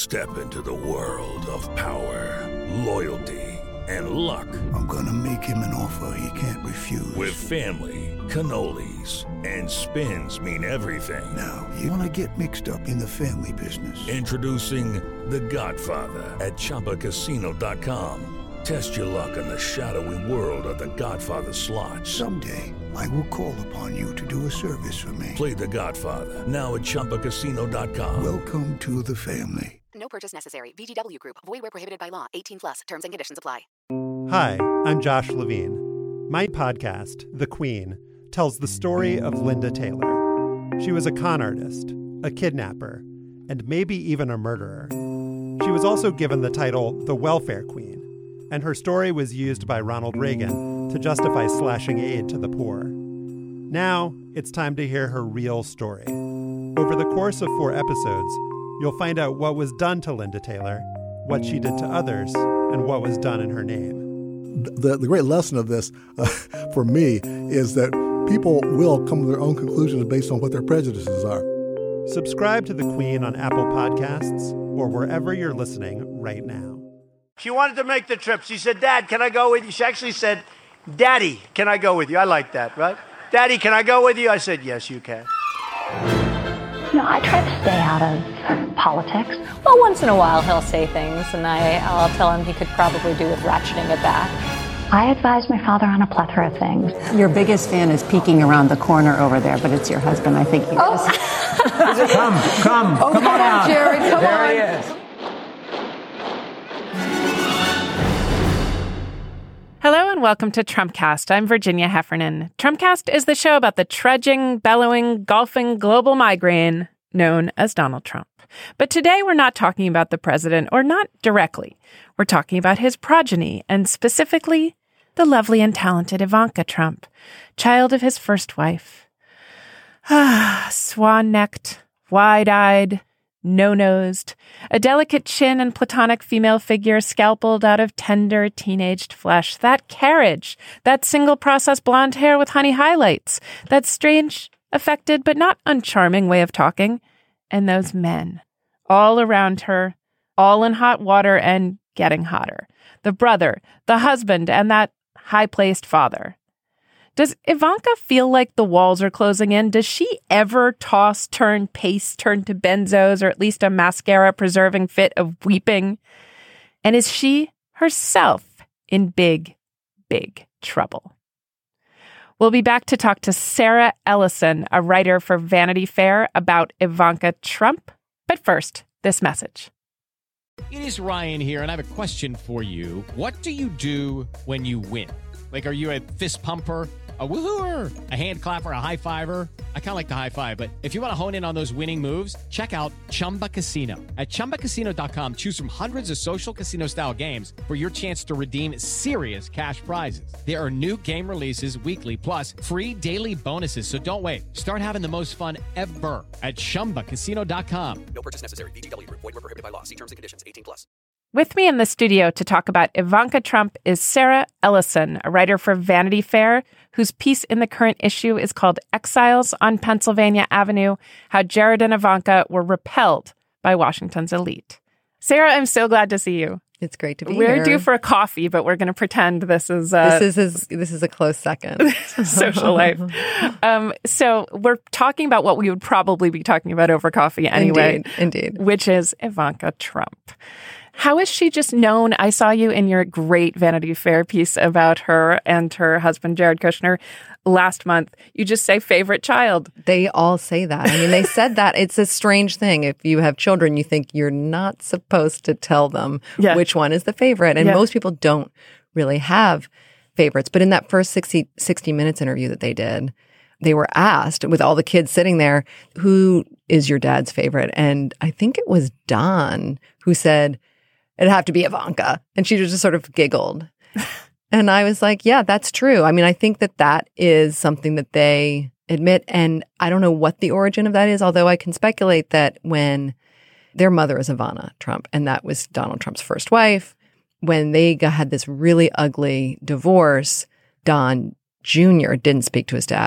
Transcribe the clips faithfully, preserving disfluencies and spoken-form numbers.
Step into the world of power, loyalty, and luck. I'm gonna make him an offer he can't refuse. With family, cannolis, and spins mean everything. Now, you wanna get mixed up in the family business. Introducing The Godfather at Chumba Casino dot com. Test your luck in the shadowy world of The Godfather slot. Someday, I will call upon you to do a service for me. Play The Godfather, now at Chumba Casino dot com. Welcome to the family. No purchase necessary. V G W Group. Void where prohibited by law. eighteen plus. Terms and conditions apply. Hi, I'm Josh Levine. My podcast, The Queen, tells the story of Linda Taylor. She was a con artist, a kidnapper, and maybe even a murderer. She was also given the title the Welfare Queen, and her story was used by Ronald Reagan to justify slashing aid to the poor. Now, it's time to hear her real story. Over the course of four episodes, you'll find out what was done to Linda Taylor, what she did to others, and what was done in her name. The, the great lesson of this, uh, for me, is that people will come to their own conclusions based on what their prejudices are. Subscribe to The Queen on Apple Podcasts or wherever you're listening right now. She wanted to make the trip. She said, Dad, can I go with you? She actually said, Daddy, can I go with you? I like that, right? Daddy, can I go with you? I said, yes, you can. You know, I try to stay out of politics. Well, once in a while he'll say things, and I, I'll tell him he could probably do with ratcheting it back. I advise my father on a plethora of things. Your biggest fan is peeking around the corner over there, but it's your husband. I think he oh. is. Come, come, oh, come on out. Jared, come there on. He is. Hello and welcome to Trumpcast. I'm Virginia Heffernan. Trumpcast is the show about the trudging, bellowing, golfing global migraine known as Donald Trump. But today we're not talking about the president, or not directly. We're talking about his progeny, and specifically the lovely and talented Ivanka Trump, child of his first wife. Ah, swan-necked, wide-eyed, no-nosed, a delicate chin and platonic female figure scalpeled out of tender, teenaged flesh. That carriage, that single-process blonde hair with honey highlights, that strange, affected but not uncharming way of talking, and those men, all around her, all in hot water and getting hotter. The brother, the husband, and that high-placed father. Does Ivanka feel like the walls are closing in? Does she ever toss, turn, pace, turn to benzos, or at least a mascara-preserving fit of weeping? And is she herself in big, big trouble? We'll be back to talk to Sarah Ellison, a writer for Vanity Fair, about Ivanka Trump. But first, this message. It is Ryan here, and I have a question for you. What do you do when you win? Like, are you a fist pumper, a woohooer, a hand clapper, a high fiver? I kind of like the high five, but if you want to hone in on those winning moves, check out Chumba Casino. At Chumba Casino dot com, choose from hundreds of social casino-style games for your chance to redeem serious cash prizes. There are new game releases weekly, plus free daily bonuses, so don't wait. Start having the most fun ever at Chumba Casino dot com. No purchase necessary. V G W Group. Void where prohibited by law. See terms and conditions. eighteen plus. With me in the studio to talk about Ivanka Trump is Sarah Ellison, a writer for Vanity Fair, whose piece in the current issue is called Exiles on Pennsylvania Avenue, How Jared and Ivanka Were Repelled by Washington's Elite. Sarah, I'm so glad to see you. It's great to be we're here. We're due for a coffee, but we're going to pretend this is... Uh, this is this is a close second. Social life. Um, so we're talking about what we would probably be talking about over coffee anyway. Indeed, indeed. Which is Ivanka Trump. How is she just known? I saw you in your great Vanity Fair piece about her and her husband, Jared Kushner, last month. You just say favorite child. They all say that. I mean, they said that. It's a strange thing. If you have children, you think you're not supposed to tell them yeah. which one is the favorite. And yeah. most people don't really have favorites. But in that first sixty, sixty minutes interview that they did, they were asked, with all the kids sitting there, who is your dad's favorite? And I think it was Don who said, it'd have to be Ivanka. And she just sort of giggled. And I was like, yeah, that's true. I mean, I think that that is something that they admit. And I don't know what the origin of that is, although I can speculate that when their mother is Ivana Trump, and that was Donald Trump's first wife, when they got, had this really ugly divorce, Don Junior didn't speak to his dad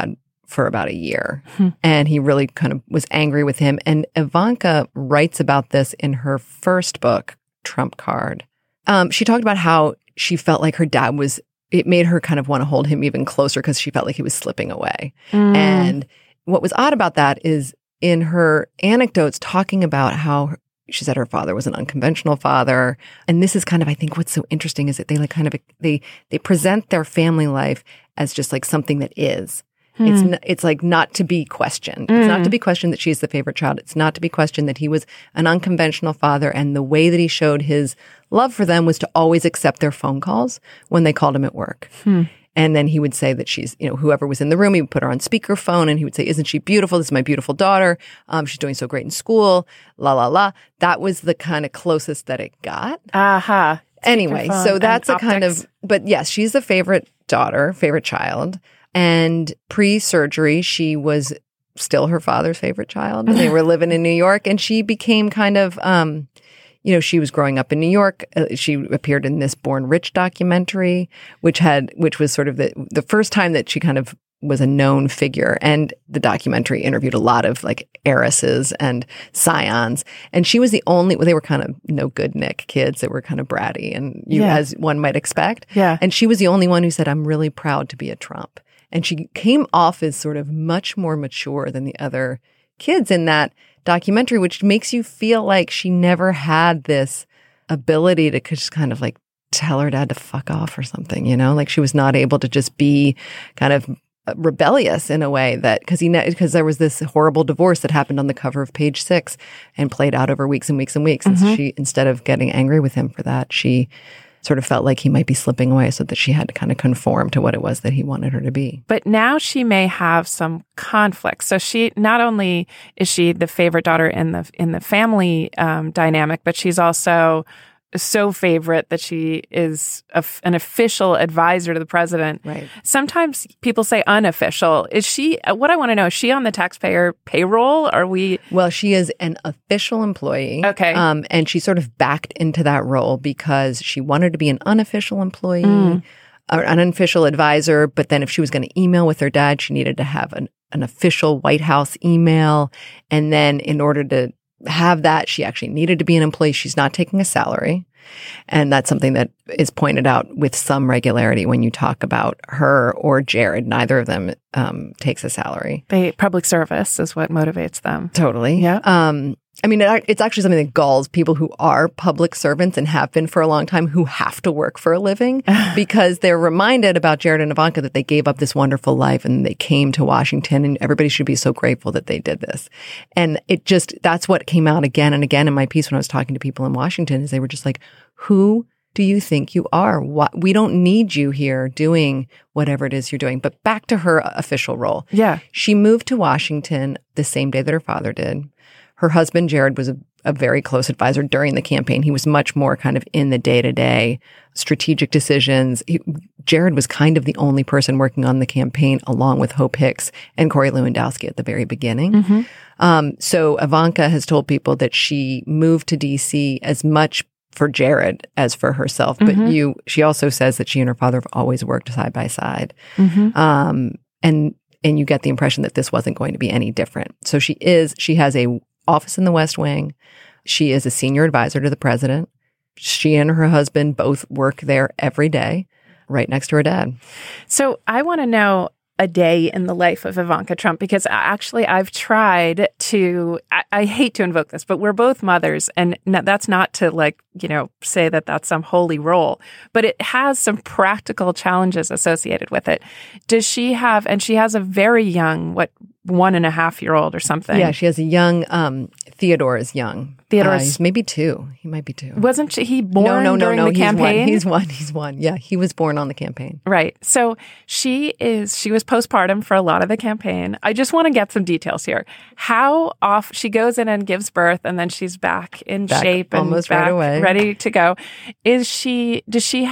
for about a year. Hmm. And he really kind of was angry with him. And Ivanka writes about this in her first book, Trump Card. Um, she talked about how she felt like her dad was, it made her kind of want to hold him even closer because she felt like he was slipping away. Mm. And what was odd about that is in her anecdotes talking about how she said her father was an unconventional father. And this is kind of, I think what's so interesting is that they like kind of, they, they present their family life as just like something that is. Hmm. It's n- it's like not to be questioned. Mm. It's not to be questioned that she's the favorite child. It's not to be questioned that he was an unconventional father. And the way that he showed his love for them was to always accept their phone calls when they called him at work. Hmm. And then he would say that she's, you know, whoever was in the room, he would put her on speakerphone and he would say, isn't she beautiful? This is my beautiful daughter. Um, she's doing so great in school. La, la, la. That was the kind of closest that it got. Aha. Uh-huh. Anyway, so that's a kind of, but yes, she's the favorite daughter, favorite child. And pre-surgery, she was still her father's favorite child. And they were living in New York. And she became kind of, um, you know, she was growing up in New York. Uh, she appeared in this Born Rich documentary, which had, which was sort of the the first time that she kind of was a known figure. And the documentary interviewed a lot of like heiresses and scions. And she was the only, well, they were kind of no good Nick kids that were kind of bratty and you, yeah. as one might expect. Yeah. And she was the only one who said, I'm really proud to be a Trump. And she came off as sort of much more mature than the other kids in that documentary, which makes you feel like she never had this ability to just kind of like tell her dad to fuck off or something, you know, like she was not able to just be kind of rebellious in a way that because he because there was this horrible divorce that happened on the cover of Page Six and played out over weeks and weeks and weeks. Mm-hmm. And so she, instead of getting angry with him for that, she sort of felt like he might be slipping away so that she had to kind of conform to what it was that he wanted her to be. But now she may have some conflict. So she, not only is she the favorite daughter in the in the family um, dynamic, but she's also so favorite that she is a, an official advisor to the president. Right. Sometimes people say unofficial. Is she, what I want to know, is she on the taxpayer payroll? Are we? Well, she is an official employee. Okay. Um, and she sort of backed into that role because she wanted to be an unofficial employee, mm. or an unofficial advisor. But then if she was going to email with her dad, she needed to have an, an official White House email. And then in order to have that, she actually needed to be an employee. She's not taking a salary. And that's something that is pointed out with some regularity when you talk about her or Jared. Neither of them um, takes a salary. They public service is what motivates them. Totally. Yeah. Um, I mean, it, it's actually something that galls people who are public servants and have been for a long time who have to work for a living because they're reminded about Jared and Ivanka that they gave up this wonderful life and they came to Washington and everybody should be so grateful that they did this. And it just, that's what came out again and again in my piece when I was talking to people in Washington is they were just like, who do you think you are? What, we don't need you here doing whatever it is you're doing. But back to her official role. Yeah. She moved to Washington the same day that her father did. Her husband, Jared, was a, a very close advisor during the campaign. He was much more kind of in the day-to-day strategic decisions. He, Jared was kind of the only person working on the campaign along with Hope Hicks and Corey Lewandowski at the very beginning. Mm-hmm. Um, so Ivanka has told people that she moved to D C as much for Jared as for herself. But mm-hmm. you, she also says that she and her father have always worked side by side. Mm-hmm. Um, and, and you get the impression that this wasn't going to be any different. So she is, she has a office in the West Wing. She is a senior advisor to the president. She and her husband both work there every day, right next to her dad. So I want to know a day in the life of Ivanka Trump, because actually I've tried to, I, I hate to invoke this, but we're both mothers, and that's not to like, you know, say that that's some holy role, but it has some practical challenges associated with it. Does she have, and she has a very young, what, one and a half year old or something? Yeah, she has a young, um, Theodore is young. Theodore, uh, he's maybe two. He might be two. Wasn't she, he born no, no, no, during no, the he's campaign? One. He's one. He's one. Yeah, he was born on the campaign. Right. So she is. She was postpartum for a lot of the campaign. I just want to get some details here. How off she goes in and gives birth, and then she's back in back shape and almost back right away, ready to go. Is she? Does she have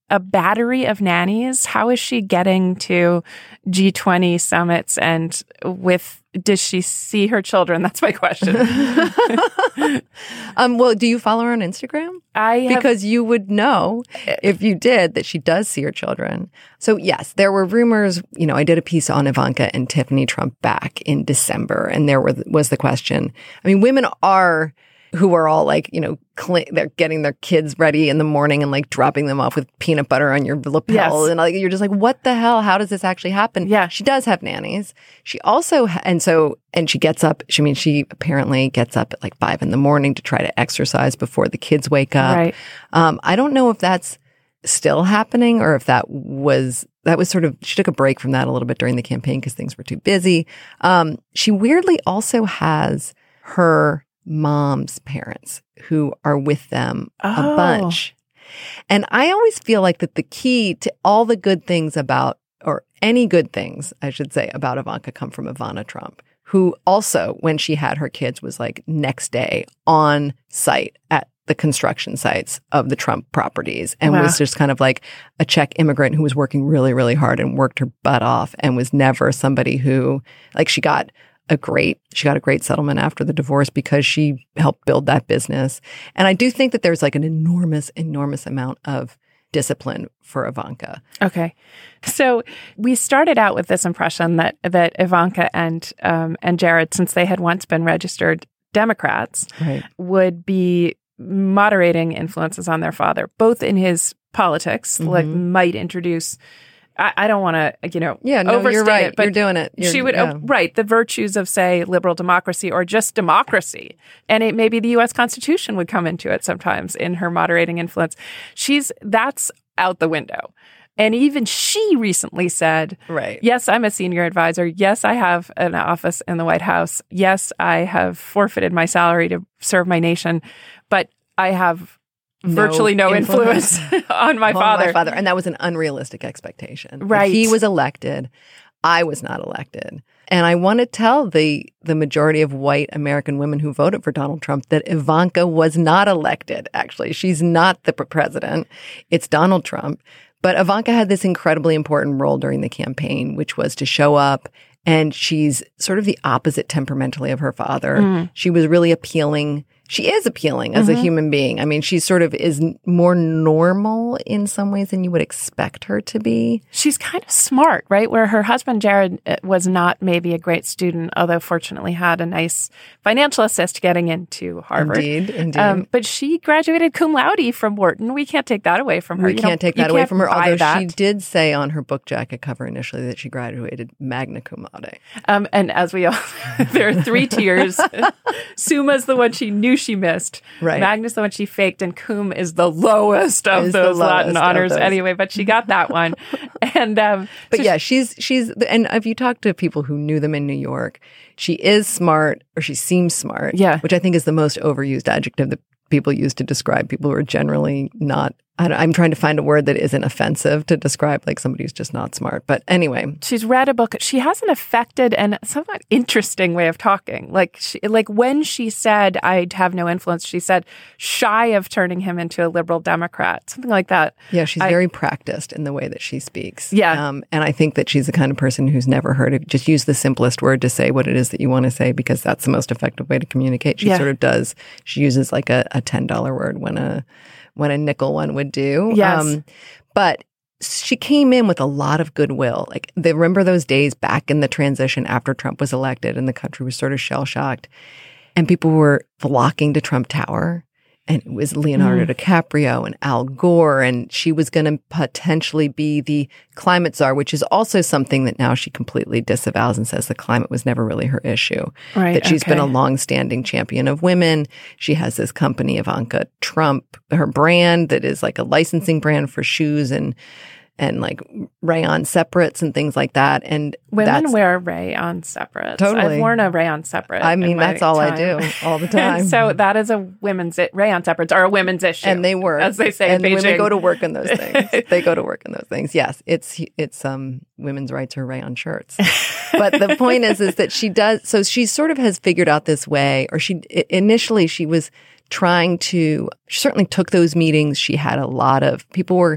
a battery of nannies? How is she getting to G twenty summits and with, does she see her children? That's my question. um, well, do you follow her on Instagram? I have, Because you would know if you did that she does see her children. So yes, there were rumors, you know, I did a piece on Ivanka and Tiffany Trump back in December, and there were, was the question. I mean, women are who are all like, you know, cl- they're getting their kids ready in the morning and like dropping them off with peanut butter on your lapel. Yes. And like, you're just like, what the hell? How does this actually happen? Yeah. She does have nannies. She also, ha- and so, and she gets up, she I mean, she apparently gets up at like five in the morning to try to exercise before the kids wake up. Right. Um, I don't know if that's still happening or if that was, that was sort of, she took a break from that a little bit during the campaign because things were too busy. Um, she weirdly also has her mom's parents who are with them oh. a bunch. And I always feel like that the key to all the good things about, or any good things, I should say, about Ivanka come from Ivana Trump, who also, when she had her kids, was like next day on site at the construction sites of the Trump properties and wow. was just kind of like a Czech immigrant who was working really, really hard and worked her butt off and was never somebody who, like she got a great, she got a great settlement after the divorce because she helped build that business. And I do think that there's like an enormous, enormous amount of discipline for Ivanka. Okay. So we started out with this impression that that Ivanka and um, and Jared, since they had once been registered Democrats, right. would be moderating influences on their father, both in his politics, mm-hmm. like might introduce I, I don't want to, you know, yeah, no, overstate you're right. it, but you're doing it. You're, she would, yeah. uh, right, the virtues of, say, liberal democracy or just democracy. And it maybe the U S Constitution would come into it sometimes in her moderating influence. She's, that's out the window. And even she recently said, right. yes, I'm a senior advisor. Yes, I have an office in the White House. Yes, I have forfeited my salary to serve my nation, but I have virtually no, no influence, influence on my on father. my father. And that was an unrealistic expectation. Right. If he was elected, I was not elected. And I want to tell the the majority of white American women who voted for Donald Trump that Ivanka was not elected, actually. She's not the president. It's Donald Trump. But Ivanka had this incredibly important role during the campaign, which was to show up. And she's sort of the opposite temperamentally of her father. Mm. She was really appealing. She is appealing as mm-hmm. a human being. I mean, she sort of is more normal in some ways than you would expect her to be. She's kind of smart, right? Where her husband, Jared, was not maybe a great student, although fortunately had a nice financial assist getting into Harvard. Indeed, indeed. Um, but she graduated cum laude from Wharton. We can't take that away from her. We you can't take that away from her, although that. she did say on her book jacket cover initially that she graduated magna cum laude. Um, and as we all, there are three tiers. Summa's the one she knew she missed. Right. Magnus the one she faked, and cum is the lowest of is those lowest Latin honors those. anyway, but she got that one. and um, But so yeah, she's, she's, and if you talk to people who knew them in New York, she is smart, or she seems smart, yeah. which I think is the most overused adjective that people use to describe people who are generally not, I don't, I'm trying to find a word that isn't offensive to describe like somebody who's just not smart. But anyway. She's read a book. She has an affected and somewhat interesting way of talking. Like, she, like when she said, I'd have no influence, she said, shy of turning him into a liberal Democrat, something like that. Yeah, she's I, very practiced in the way that she speaks. Yeah. Um, and I think that she's the kind of person who's never heard of, just use the simplest word to say what it is that you want to say, because that's the most effective way to communicate. She yeah. sort of does. She uses like a, a ten dollar word when a, when a nickel one would do. Yes. Um, but she came in with a lot of goodwill. Like, they remember those days back in the transition after Trump was elected and the country was sort of shell-shocked and people were flocking to Trump Tower. And it was Leonardo mm. DiCaprio and Al Gore, and she was going to potentially be the climate czar, which is also something that now she completely disavows and says the climate was never really her issue. Right, that she's okay. been a longstanding champion of women. She has this company, Ivanka Trump, her brand that is like a licensing brand for shoes and and like rayon separates and things like that. And women wear rayon separates. Totally. I've worn a rayon separate. I mean, that's all time. I do all the time. So that is a women's, rayon separates are a women's issue. And they work. As they say and in Beijing. women go to work in those things. They go to work in those things. Yes, it's, it's um women's rights are rayon shirts. But the point is, is that she does, so she sort of has figured out this way, or she, initially she was trying to, she certainly took those meetings. She had a lot of, people were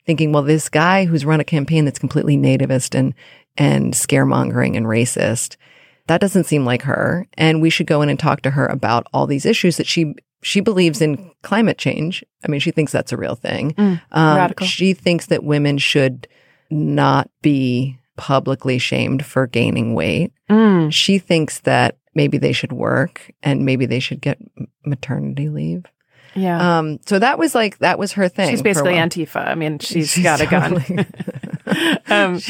thinking, well, this guy who's run a campaign that's completely nativist and, and scaremongering and racist, that doesn't seem like her. And we should go in and talk to her about all these issues that she she believes in climate change. I mean, she thinks that's a real thing. Mm, um, radical. She thinks that women should not be publicly shamed for gaining weight. Mm. She thinks that maybe they should work and maybe they should get maternity leave. Yeah. Um, so that was like, that was her thing. She's basically Antifa. I mean, she's, she's got a totally. gun. um,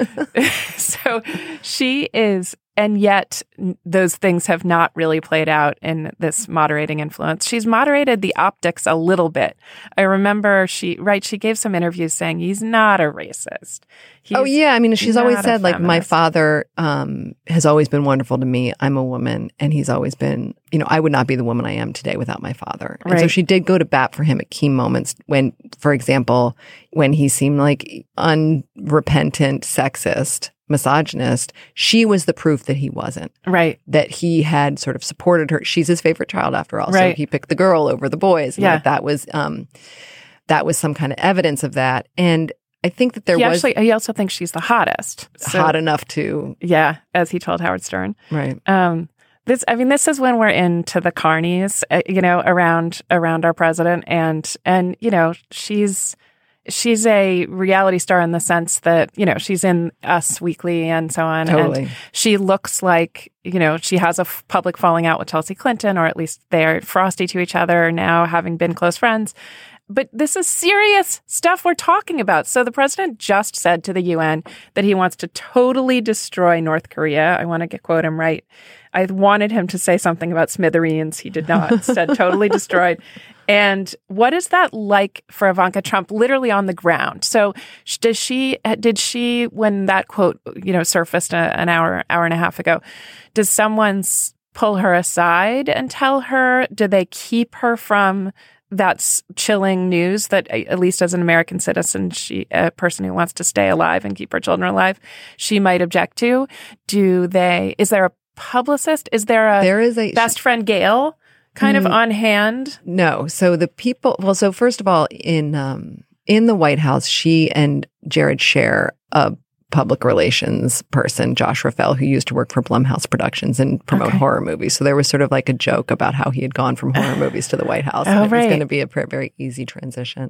so she is, and yet those things have not really played out in this moderating influence. She's moderated the optics a little bit. I remember she, right, she gave some interviews saying he's not a racist. He's oh, yeah. I mean, she's always said, like, feminist. my father um, has always been wonderful to me. I'm a woman, and he's always been, you know, I would not be the woman I am today without my father. And right. so she did go to bat for him at key moments when, for example, when he seemed like unrepentant sexist, misogynist, she was the proof that he wasn't. Right. That he had sort of supported her. She's his favorite child, after all. Right. So he picked the girl over the boys. And yeah. like that was um, that was some kind of evidence of that. And I think that there he was actually. He also thinks she's the hottest. So, hot enough to, yeah, as he told Howard Stern. Right. Um, this, I mean, this is when we're into the carnies, uh, you know, around around our president, and and you know, she's she's a reality star in the sense that, you know, she's in Us Weekly and so on. Totally. And she looks like, you know, she has a f- public falling out with Chelsea Clinton, or at least they're frosty to each other now, having been close friends. But this is serious stuff we're talking about. So the president just said to the U N that he wants to totally destroy North Korea. I want to get quote him right. I wanted him to say something about smithereens. He did not. Said totally destroyed. And what is that like for Ivanka Trump, literally on the ground? So does she, did she, when that quote, you know, surfaced a, an hour, hour and a half ago, does someone pull her aside and tell her? Do they keep her from that's chilling news that, at least as an American citizen, she, a person who wants to stay alive and keep her children alive, she might object to? Do they, is there a publicist? Is there a, there is a best friend Gail kind mm, of on hand? No. So the people, well, so first of all, in, um, in the White House, she and Jared share a public relations person, Josh Raffel, who used to work for Blumhouse Productions and promote okay. horror movies. So there was sort of like a joke about how he had gone from horror movies to the White House. Oh, and it right. was going to be a very easy transition.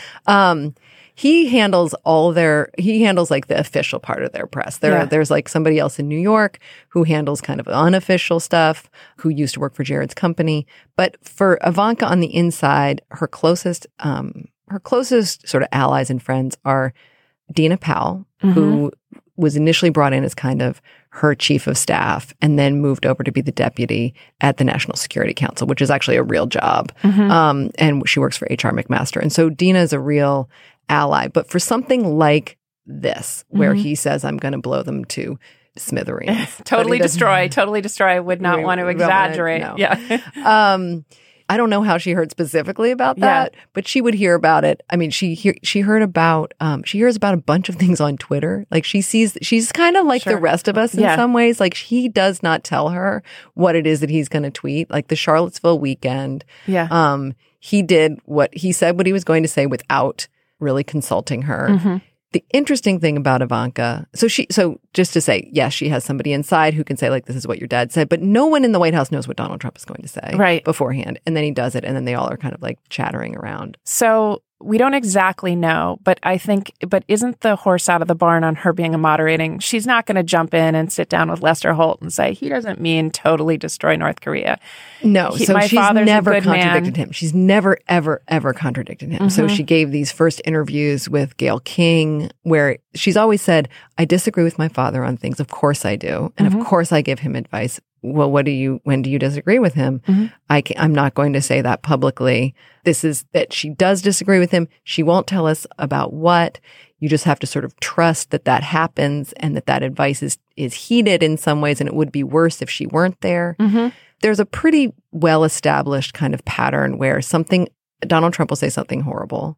Um, he handles all their, he handles like the official part of their press. There, yeah. There's like somebody else in New York who handles kind of unofficial stuff, who used to work for Jared's company. But for Ivanka on the inside, her closest, um, her closest sort of allies and friends are Dina Powell, mm-hmm. who was initially brought in as kind of her chief of staff and then moved over to be the deputy at the National Security Council, which is actually a real job. Mm-hmm. Um, and she works for H R McMaster. And so Dina is a real ally. But for something like this, where mm-hmm. he says, I'm going to blow them to smithereens. totally destroy, totally destroy. I would not we, want to we exaggerate. Wanna, no. Yeah. um, I don't know how she heard specifically about that, yeah. but she would hear about it. I mean, she hear, she heard about, um, she hears about a bunch of things on Twitter. Like she sees, she's kind of like sure. the rest of us in yeah. some ways. Like he does not tell her what it is that he's going to tweet. Like the Charlottesville weekend. Yeah. Um, he did what he said, what he was going to say without really consulting her. Mm-hmm. The interesting thing about Ivanka, so she, so just to say, yes, she has somebody inside who can say, like, this is what your dad said, but no one in the White House knows what Donald Trump is going to say right. beforehand. And then he does it, and then they all are kind of like chattering around. So we don't exactly know, but I think, but isn't the horse out of the barn on her being a moderating? She's not going to jump in and sit down with Lester Holt and say, he doesn't mean totally destroy North Korea. No, he, so my she's father's never a good contradicted man. him. She's never, ever, ever contradicted him. Mm-hmm. So she gave these first interviews with Gayle King where she's always said, I disagree with my father on things. Of course I do. And mm-hmm. of course I give him advice. Well, what do you, when do you disagree with him? Mm-hmm. I can, I'm not going to say that publicly. This is that she does disagree with him. She won't tell us about what. You just have to sort of trust that that happens and that that advice is, is heeded in some ways. And it would be worse if she weren't there. Mm-hmm. There's a pretty well-established kind of pattern where something, Donald Trump will say something horrible.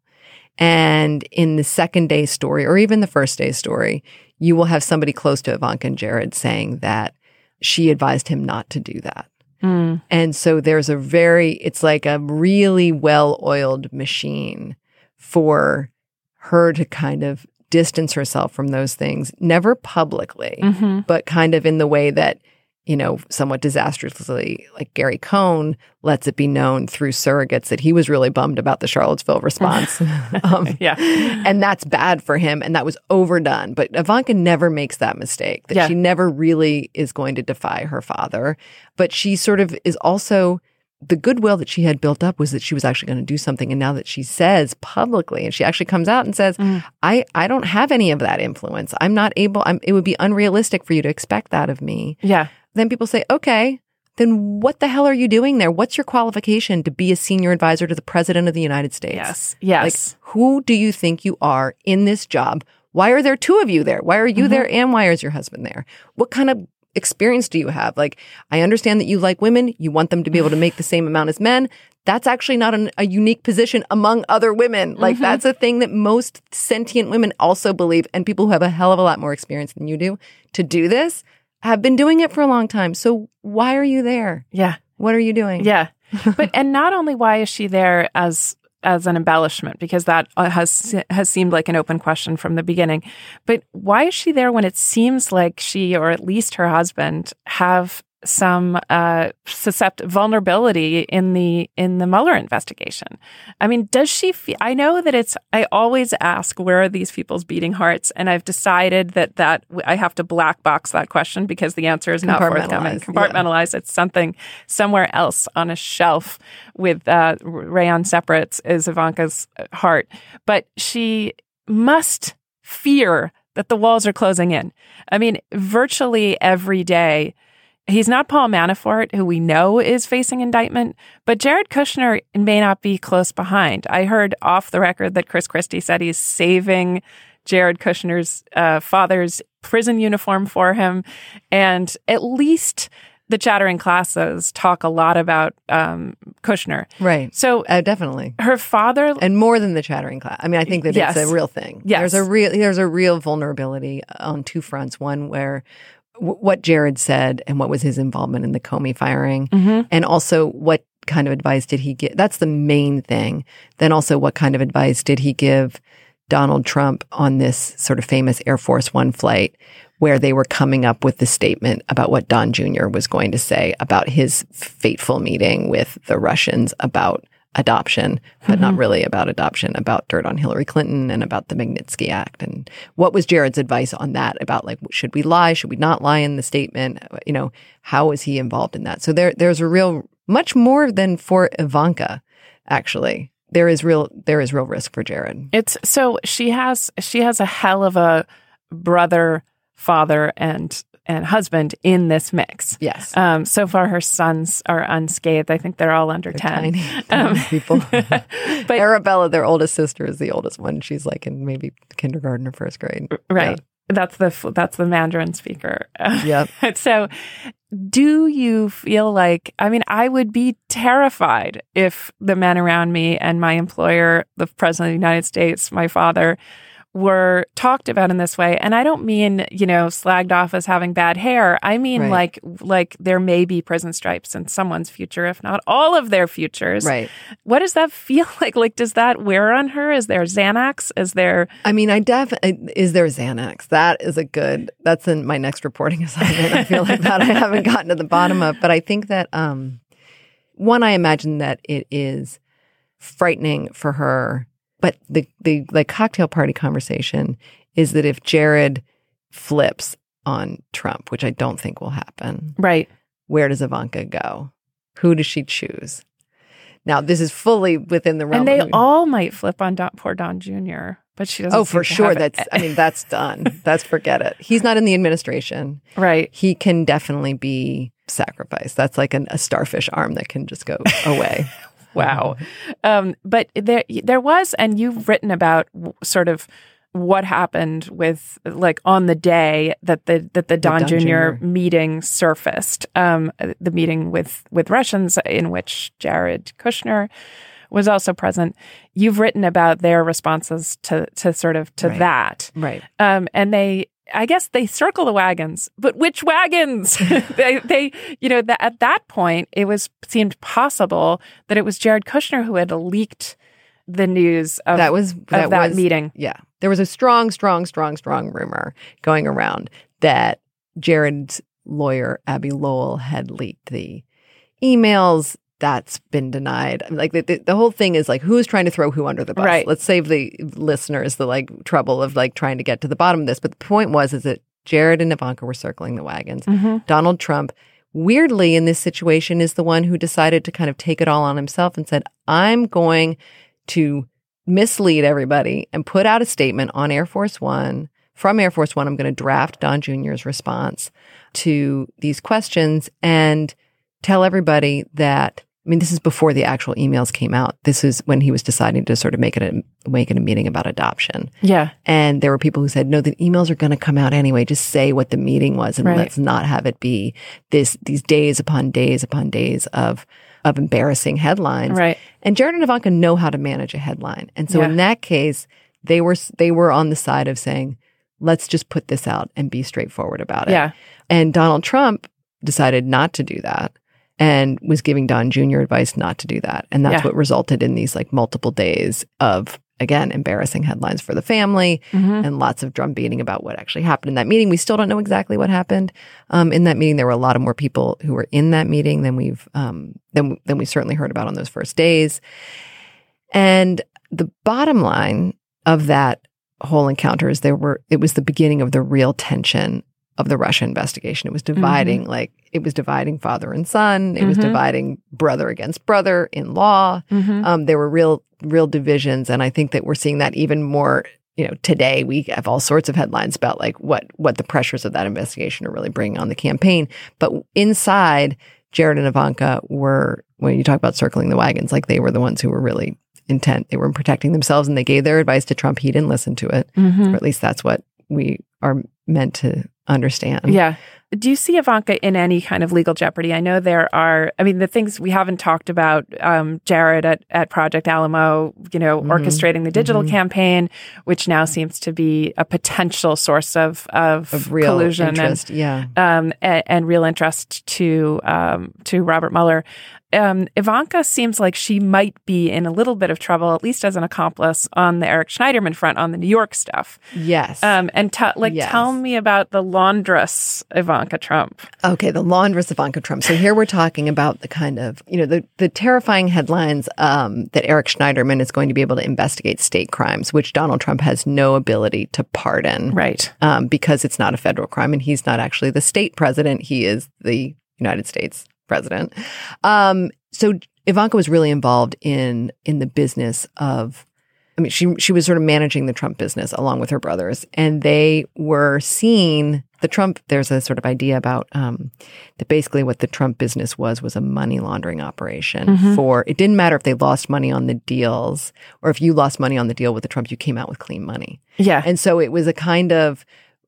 And in the second day story, or even the first day story, you will have somebody close to Ivanka and Jared saying that she advised him not to do that. Mm. And so there's a very, it's like a really well-oiled machine for her to kind of distance herself from those things, never publicly, mm-hmm. but kind of in the way that, you know, somewhat disastrously, like Gary Cohn lets it be known through surrogates that he was really bummed about the Charlottesville response. um, yeah. And that's bad for him. And that was overdone. But Ivanka never makes that mistake, that yeah. she never really is going to defy her father. But she sort of is also, the goodwill that she had built up was that she was actually going to do something. And now that she says publicly, and she actually comes out and says, mm. I, I don't have any of that influence. I'm not able, I'm, it would be unrealistic for you to expect that of me. Yeah. Then people say, okay, then what the hell are you doing there? What's your qualification to be a senior advisor to the president of the United States? Yes. Yes. Like, who do you think you are in this job? Why are there two of you there? Why are you mm-hmm. there? And why is your husband there? What kind of experience do you have? Like, I understand that you like women. You want them to be able to make the same amount as men. That's actually not an, a unique position among other women. Like, mm-hmm. that's a thing that most sentient women also believe. And people who have a hell of a lot more experience than you do to do this have been doing it for a long time. So why are you there? Yeah. What are you doing? Yeah. But, and not only why is she there as as an embellishment, because that has has seemed like an open question from the beginning, but why is she there when it seems like she, or at least her husband, have some uh, suscept vulnerability in the in the Mueller investigation? I mean, does she feel? I know that it's. I always ask, where are these people's beating hearts? And I've decided that that I have to black box that question because the answer is not forthcoming. Compartmentalize. Yeah. It's something somewhere else on a shelf with uh, rayon separates is Ivanka's heart, but she must fear that the walls are closing in. I mean, virtually every day. He's not Paul Manafort, who we know is facing indictment, but Jared Kushner may not be close behind. I heard off the record that Chris Christie said he's saving Jared Kushner's uh, father's prison uniform for him. And at least the chattering classes talk a lot about um, Kushner. Right. So uh, definitely. Her father... And more than the chattering class. I mean, I think that yes. it's a real thing. Yes. There's a real, there's a real vulnerability on two fronts. One where what Jared said and what was his involvement in the Comey firing, mm-hmm. and also what kind of advice did he give? That's the main thing. Then also, what kind of advice did he give Donald Trump on this sort of famous Air Force One flight where they were coming up with the statement about what Don Junior was going to say about his fateful meeting with the Russians about adoption, but mm-hmm. not really about adoption, about dirt on Hillary Clinton and about the Magnitsky Act. And what was Jared's advice on that about, like, should we lie? Should we not lie in the statement? You know, how was he involved in that? So there, there's a real, much more than for Ivanka, actually. There is real, there is real risk for Jared. It's so she has, she has a hell of a brother, father, and and husband in this mix. Yes. Um, so far, her sons are unscathed. I think they're all under they're ten. Tiny, tiny um, people. But Arabella, their oldest sister, is the oldest one. She's like in maybe kindergarten or first grade. Right. Yeah. That's the that's the Mandarin speaker. Yep. So, do you feel like? I mean, I would be terrified if the men around me and my employer, the president of the United States, my father, were talked about in this way. And I don't mean, you know, slagged off as having bad hair. I mean, right. like, like there may be prison stripes in someone's future, if not all of their futures. Right. What does that feel like? Like, does that wear on her? Is there Xanax? Is there... I mean, I definitely... Is there Xanax? That is a good... That's in my next reporting assignment. I feel like that I haven't gotten to the bottom of. But I think that, um, one, I imagine that it is frightening for her. But the, the like cocktail party conversation is that if Jared flips on Trump, which I don't think will happen, right? Where does Ivanka go? Who does she choose? Now, this is fully within the realm. And they of, all might flip on Don, poor Don Junior, but she doesn't. Oh, for sure. That's. I mean, that's done. That's forget it. He's not in the administration, right? He can definitely be sacrificed. That's like an, a starfish arm that can just go away. Wow. Um, but there there was, and you've written about sort of what happened with, like, on the day that the that the Don, Don Junior, Junior meeting surfaced, um, the meeting with, with Russians in which Jared Kushner was also present. You've written about their responses to, to sort of to right. that. Right. Um, and they, I guess they circle the wagons, but which wagons? they, they, you know, the, at that point, it was seemed possible that it was Jared Kushner who had leaked the news of that was that, of that was, meeting. Yeah. There was a strong, strong, strong, strong rumor going around that Jared's lawyer, Abby Lowell, had leaked the emails. That's been denied. Like the, the, the whole thing is like, who's trying to throw who under the bus? Right. Let's save the listeners the like trouble of like trying to get to the bottom of this. But the point was is that Jared and Ivanka were circling the wagons. Mm-hmm. Donald Trump, weirdly in this situation, is the one who decided to kind of take it all on himself and said, I'm going to mislead everybody and put out a statement on Air Force One. From Air Force One, I'm going to draft Don Junior's response to these questions and tell everybody that, I mean, this is before the actual emails came out. This is when he was deciding to sort of make it a, make it a meeting about adoption. Yeah. And there were people who said, no, the emails are going to come out anyway. Just say what the meeting was and right. let's not have it be this these days upon days upon days of of embarrassing headlines. Right. And Jared and Ivanka know how to manage a headline. And so yeah. in that case, they were they were on the side of saying, let's just put this out and be straightforward about it. Yeah. And Donald Trump decided not to do that and was giving Don Junior advice not to do that. And that's yeah. what resulted in these like multiple days of, again, embarrassing headlines for the family mm-hmm. and lots of drum beating about what actually happened in that meeting. We still don't know exactly what happened um, in that meeting. There were a lot of more people who were in that meeting than we've um, than, than we certainly heard about on those first days. And the bottom line of that whole encounter is there were it was the beginning of the real tension of the Russia investigation. It was dividing, mm-hmm. like, it was dividing father and son. It mm-hmm. was dividing brother against brother in law. Mm-hmm. Um, there were real, real divisions. And I think that we're seeing that even more, you know, today. We have all sorts of headlines about like what, what the pressures of that investigation are really bringing on the campaign. But inside, Jared and Ivanka were, when you talk about circling the wagons, like they were the ones who were really intent. They were protecting themselves and they gave their advice to Trump. He didn't listen to it. Mm-hmm. Or at least that's what we are meant to understand. Yeah. Do you see Ivanka in any kind of legal jeopardy? I know there are, I mean, the things we haven't talked about, um, Jared at, at Project Alamo, you know, mm-hmm. orchestrating the digital mm-hmm. campaign, which now seems to be a potential source of, of, of real collusion interest, and, yeah. um, and, and real interest to, um, to Robert Mueller. Um, Ivanka seems like she might be in a little bit of trouble, at least as an accomplice on the Eric Schneiderman front on the New York stuff. Yes. Um, and t- like, yes. tell me about the laundress Ivanka Trump. Okay, the laundress Ivanka Trump. So here we're talking about the kind of, you know, the, the terrifying headlines um, that Eric Schneiderman is going to be able to investigate state crimes, which Donald Trump has no ability to pardon. Right. Um, because it's not a federal crime and he's not actually the state president. He is the United States president. Um, so Ivanka was really involved in in the business of, I mean, she she was sort of managing the Trump business along with her brothers, and they were seeing the Trump. There's a sort of idea about um, that basically what the Trump business was was a money laundering operation. Mm-hmm. For it didn't matter if they lost money on the deals or if you lost money on the deal with the Trump, you came out with clean money. Yeah, and so it was a kind of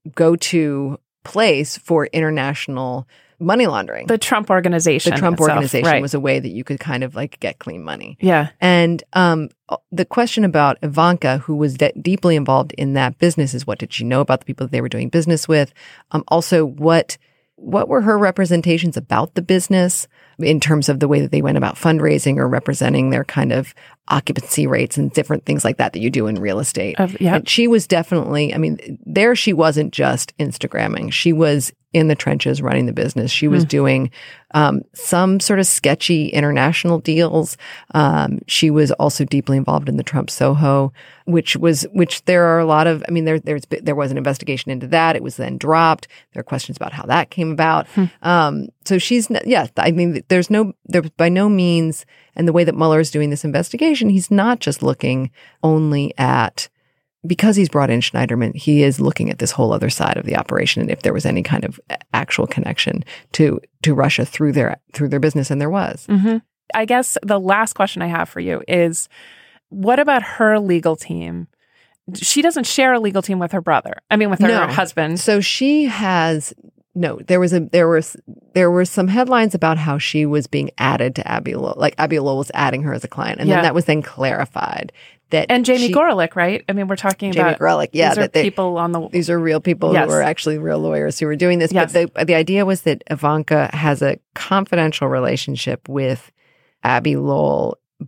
go-to place for international money laundering. The Trump organization. The Trump itself, organization right. was a way that you could kind of like get clean money. Yeah. And um, the question about Ivanka, who was de- deeply involved in that business, is what did she know about the people that they were doing business with? Um, also, what what were her representations about the business in terms of the way that they went about fundraising or representing their kind of occupancy rates and different things like that that you do in real estate. Uh, yeah. And she was definitely, I mean, there she wasn't just Instagramming. She was in the trenches running the business. She was mm. doing um, some sort of sketchy international deals. Um, she was also deeply involved in the Trump Soho, which was, which there are a lot of, I mean, there, there's, there was an investigation into that. It was then dropped. There are questions about how that came about. Hmm. Um, so she's, yeah, I mean, there's no, there's by no means, and the way that Mueller is doing this investigation, he's not just looking only at, because he's brought in Schneiderman, he is looking at this whole other side of the operation and if there was any kind of actual connection to to Russia through their through their business, and there was. Mm-hmm. I guess the last question I have for you is, what about her legal team? She doesn't share a legal team with her brother. I mean, with her no. husband. So she has no. There was a there was there were some headlines about how she was being added to Abby Lowell, like Abby Lowell was adding her as a client, and yeah. then that was then clarified. That and Jamie she, Gorelick, right? I mean, we're talking Jamie about Gorelick, yeah, these are that they, people on the. These are real people yes. who are actually real lawyers who are doing this. Yes. But the the idea was that Ivanka has a confidential relationship with Abby Lowell, but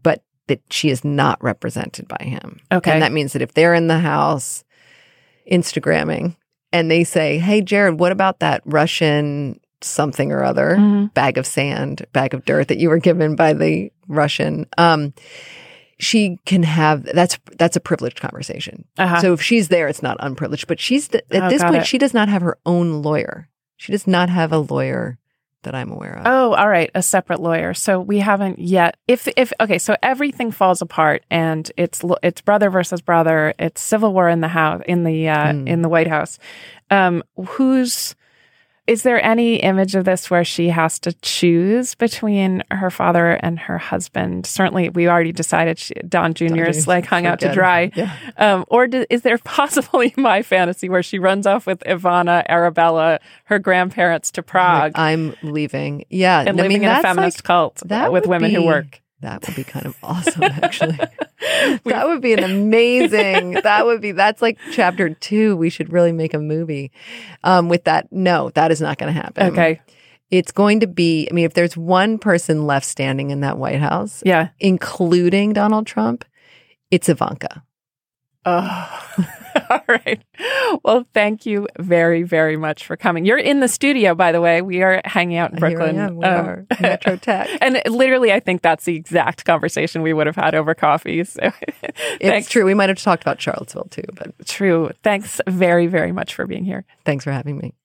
that she is not represented by him. Okay. And that means that if they're in the house Instagramming and they say, hey, Jared, what about that Russian something or other, mm-hmm. bag of sand, bag of dirt that you were given by the Russian, um, she can have, that's that's a privileged conversation. Uh-huh. So if she's there, it's not unprivileged. But she's, at oh, this point, it. she does not have her own lawyer. She does not have a lawyer that I'm aware of. Oh, all right. A separate lawyer. So we haven't yet. If, if, okay, so everything falls apart and it's, it's brother versus brother. It's civil war in the house, in the, uh, mm. in the White House. Um, who's, is there any image of this where she has to choose between her father and her husband? Certainly, we already decided she, Don Junior is like hung out to dry. Yeah. Um, or do, is there possibly my fantasy where she runs off with Ivana, Arabella, her grandparents to Prague? Like, I'm leaving. Yeah. And I living mean, in a feminist like, cult with women be, who work. That would be kind of awesome, actually. That would be an amazing, that would be, that's like chapter two. We should really make a movie um, with that. No, that is not going to happen. Okay. It's going to be, I mean, if there's one person left standing in that White House, yeah, including Donald Trump, it's Ivanka. Oh, all right. Well, thank you very, very much for coming. You're in the studio, by the way. We are hanging out in Brooklyn. Here I am. We um, are. Metro Tech. And literally, I think that's the exact conversation we would have had over coffee. So it's true. We might have talked about Charlottesville too, but true. Thanks very, very much for being here. Thanks for having me.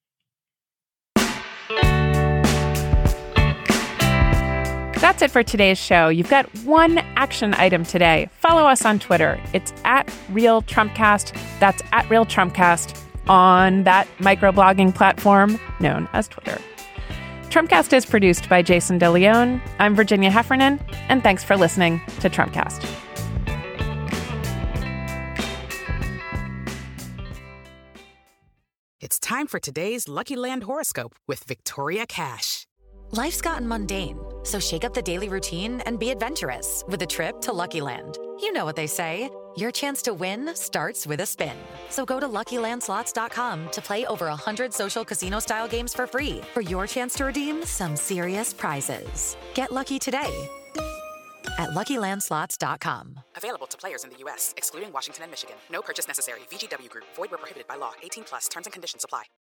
That's it for today's show. You've got one action item today. Follow us on Twitter. It's at Real Trumpcast. That's at Real Trumpcast on that microblogging platform known as Twitter. Trumpcast is produced by Jason DeLeon. I'm Virginia Heffernan, and thanks for listening to Trumpcast. It's time for today's Lucky Land horoscope with Victoria Cash. Life's gotten mundane, so shake up the daily routine and be adventurous with a trip to Lucky Land. You know what they say, your chance to win starts with a spin. So go to Lucky Land Slots dot com to play over one hundred social casino-style games for free for your chance to redeem some serious prizes. Get lucky today at Lucky Land Slots dot com. Available to players in the U S, excluding Washington and Michigan. No purchase necessary. V G W Group. Void where prohibited by law. eighteen plus. Terms and conditions apply.